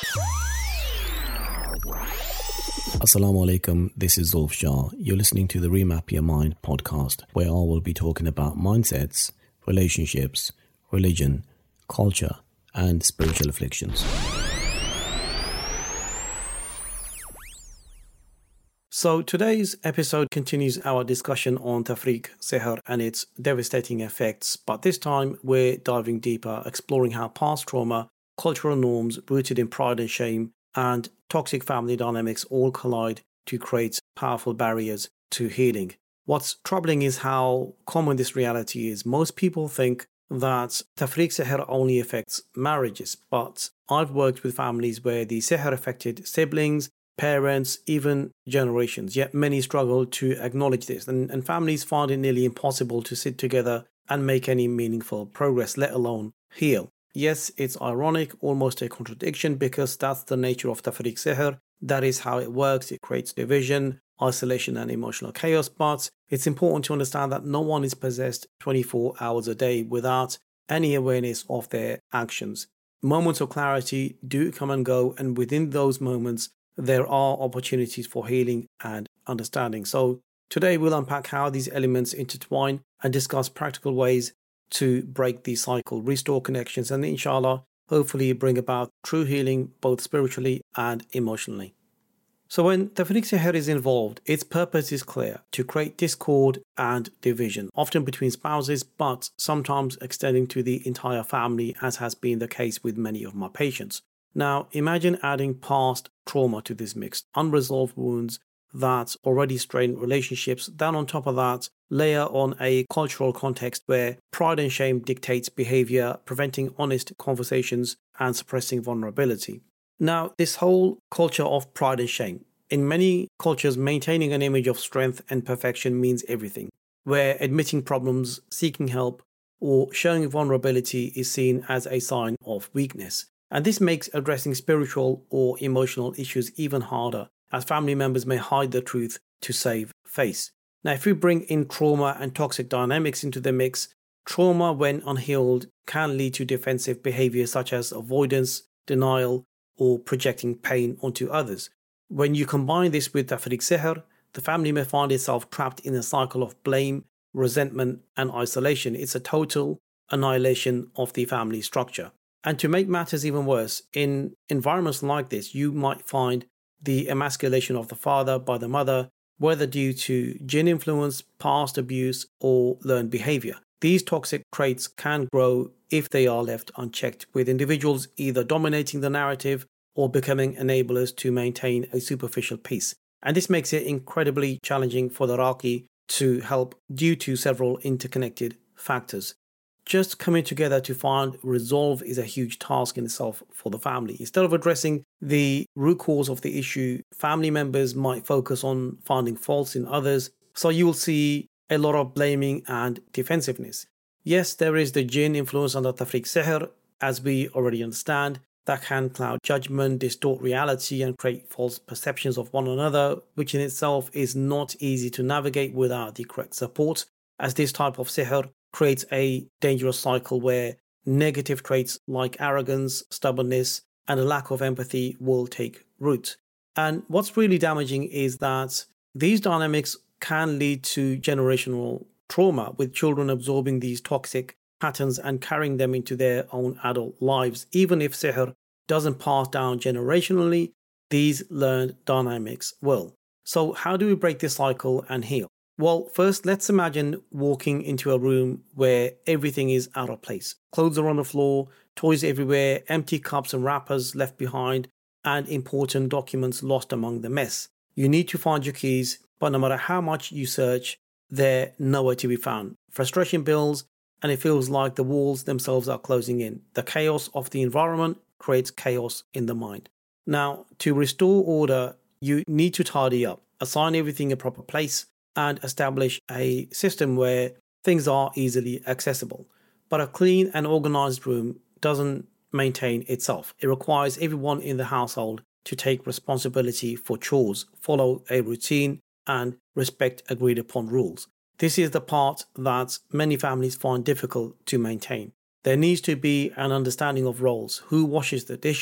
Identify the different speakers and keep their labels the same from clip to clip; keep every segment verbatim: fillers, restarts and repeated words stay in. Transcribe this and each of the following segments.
Speaker 1: Assalamu alaikum, this is Zulf Shah. You're listening to the Remap Your Mind podcast, where I will be talking about mindsets, relationships, religion, culture, and spiritual afflictions. So today's episode continues our discussion on Tafriq Sihr and its devastating effects, but this time we're diving deeper, exploring how past trauma, cultural norms rooted in pride and shame, and toxic family dynamics all collide to create powerful barriers to healing. What's troubling is how common this reality is. Most people think that Tafriq Sihr only affects marriages, but I've worked with families where the Sihr affected siblings, parents, even generations, yet many struggle to acknowledge this, and, and families find it nearly impossible to sit together and make any meaningful progress, let alone heal. Yes, it's ironic, almost a contradiction, because that's the nature of Tafriq Sihr. That is how it works. It creates division, isolation, and emotional chaos. But it's important to understand that no one is possessed twenty-four hours a day without any awareness of their actions. Moments of clarity do come and go, and within those moments, there are opportunities for healing and understanding. So today we'll unpack how these elements intertwine and discuss practical ways to break the cycle, restore connections, and inshallah, hopefully bring about true healing both spiritually and emotionally. So when Tafriq Sihr is involved, its purpose is clear: to create discord and division, often between spouses, but sometimes extending to the entire family, as has been the case with many of my patients. Now, imagine adding past trauma to this mix, unresolved wounds that already strain relationships. Then on top of that, layer on a cultural context where pride and shame dictates behavior, preventing honest conversations and suppressing vulnerability. Now, this whole culture of pride and shame. In many cultures, maintaining an image of strength and perfection means everything, where admitting problems, seeking help, or showing vulnerability is seen as a sign of weakness. And this makes addressing spiritual or emotional issues even harder, as family members may hide the truth to save face. Now, if we bring in trauma and toxic dynamics into the mix, trauma, when unhealed, can lead to defensive behavior such as avoidance, denial, or projecting pain onto others. When you combine this with Tafriq Sihr, the family may find itself trapped in a cycle of blame, resentment, and isolation. It's a total annihilation of the family structure. And to make matters even worse, in environments like this, you might find the emasculation of the father by the mother, whether due to jinn influence, past abuse, or learned behavior. These toxic traits can grow if they are left unchecked, with individuals either dominating the narrative or becoming enablers to maintain a superficial peace. And this makes it incredibly challenging for the Raqi to help due to several interconnected factors. Just coming together to find resolve is a huge task in itself for the family. Instead of addressing the root cause of the issue, family members might focus on finding faults in others. So you will see a lot of blaming and defensiveness. Yes, there is the jinn influence under Tafriq Sihr, as we already understand, that can cloud judgment, distort reality, and create false perceptions of one another, which in itself is not easy to navigate without the correct support, as this type of sihr creates a dangerous cycle where negative traits like arrogance, stubbornness, and a lack of empathy will take root. And what's really damaging is that these dynamics can lead to generational trauma, with children absorbing these toxic patterns and carrying them into their own adult lives. Even if sihr doesn't pass down generationally, these learned dynamics will. So how do we break this cycle and heal? Well, first, let's imagine walking into a room where everything is out of place. Clothes are on the floor, toys everywhere, empty cups and wrappers left behind, and important documents lost among the mess. You need to find your keys, but no matter how much you search, they're nowhere to be found. Frustration builds, and it feels like the walls themselves are closing in. The chaos of the environment creates chaos in the mind. Now, to restore order, you need to tidy up, assign everything a proper place, and establish a system where things are easily accessible. But a clean and organized room doesn't maintain itself. It requires everyone in the household to take responsibility for chores, follow a routine, and respect agreed upon rules. This is the part that many families find difficult to maintain. There needs to be an understanding of roles: who washes the dishes,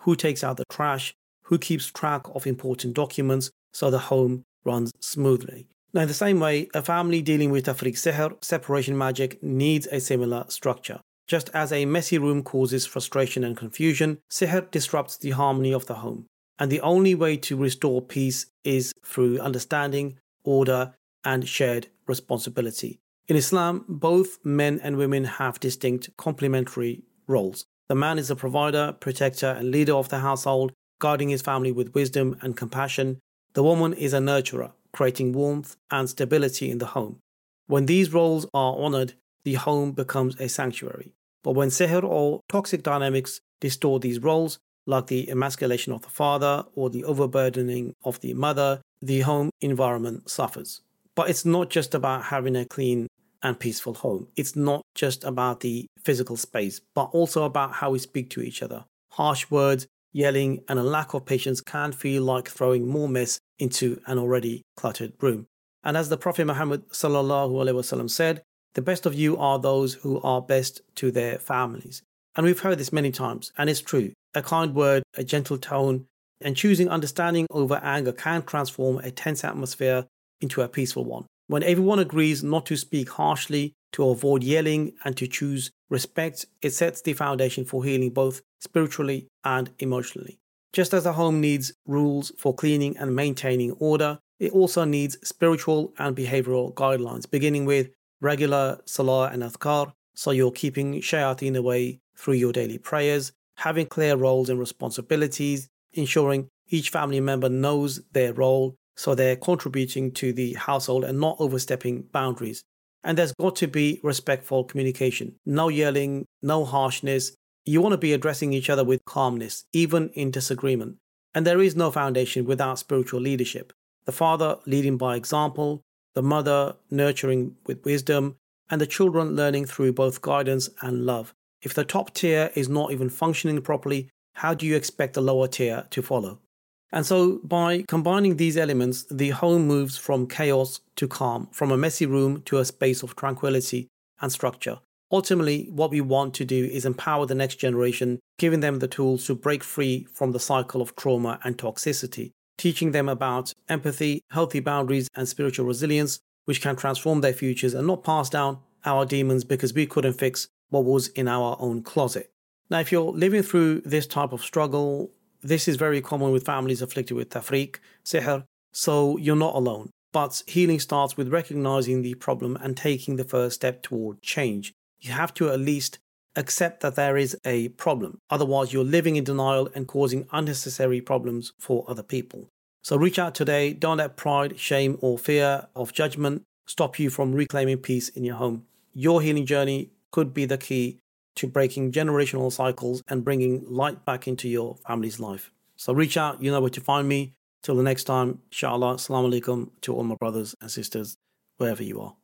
Speaker 1: who takes out the trash, who keeps track of important documents so the home runs smoothly. Now, in the same way, a family dealing with tafriq sihr, separation magic, needs a similar structure. Just as a messy room causes frustration and confusion, sihr disrupts the harmony of the home. And the only way to restore peace is through understanding, order, and shared responsibility. In Islam, both men and women have distinct complementary roles. The man is the provider, protector, and leader of the household, guiding his family with wisdom and compassion. The woman is a nurturer, creating warmth and stability in the home. When these roles are honored, the home becomes a sanctuary. But when sihr or toxic dynamics distort these roles, like the emasculation of the father or the overburdening of the mother, the home environment suffers. But it's not just about having a clean and peaceful home. It's not just about the physical space, but also about how we speak to each other. Harsh words, yelling, and a lack of patience can feel like throwing more mess into an already cluttered room. And as the Prophet Muhammad sallallahu alaihi wasallam said, the best of you are those who are best to their families. And we've heard this many times, and it's true. A kind word, a gentle tone, and choosing understanding over anger can transform a tense atmosphere into a peaceful one. When everyone agrees not to speak harshly, to avoid yelling, and to choose respect, it sets the foundation for healing both spiritually and emotionally. Just as a home needs rules for cleaning and maintaining order, it also needs spiritual and behavioral guidelines, beginning with regular salah and adhkar, so you're keeping shayateen away through your daily prayers, having clear roles and responsibilities, ensuring each family member knows their role so they're contributing to the household and not overstepping boundaries. And there's got to be respectful communication. No yelling, no harshness. You want to be addressing each other with calmness, even in disagreement. And there is no foundation without spiritual leadership. The father leading by example, the mother nurturing with wisdom, and the children learning through both guidance and love. If the top tier is not even functioning properly, how do you expect the lower tier to follow? And so by combining these elements, the home moves from chaos to calm, from a messy room to a space of tranquility and structure. Ultimately, what we want to do is empower the next generation, giving them the tools to break free from the cycle of trauma and toxicity, teaching them about empathy, healthy boundaries, and spiritual resilience, which can transform their futures and not pass down our demons because we couldn't fix what was in our own closet. Now, if you're living through this type of struggle, this is very common with families afflicted with tafriq, sihr, so you're not alone. But healing starts with recognizing the problem and taking the first step toward change. You have to at least accept that there is a problem. Otherwise, you're living in denial and causing unnecessary problems for other people. So reach out today. Don't let pride, shame, or fear of judgment stop you from reclaiming peace in your home. Your healing journey could be the key to breaking generational cycles and bringing light back into your family's life. So reach out, you know where to find me. Till the next time, inshallah, assalamu alaikum to all my brothers and sisters, wherever you are.